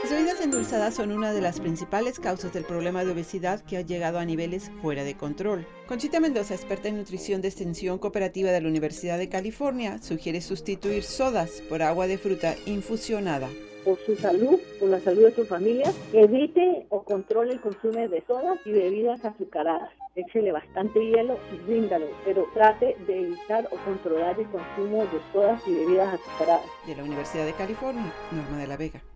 Las bebidas endulzadas son una de las principales causas del problema de obesidad que ha llegado a niveles fuera de control. Conchita Mendoza, experta en nutrición de Extensión Cooperativa de la Universidad de California, sugiere sustituir sodas por agua de fruta infusionada. Por su salud, por la salud de su familia, evite o controle el consumo de sodas y bebidas azucaradas. Échele bastante hielo y bríndalo, pero trate de evitar o controlar el consumo de sodas y bebidas azucaradas. De la Universidad de California, Norma de la Vega.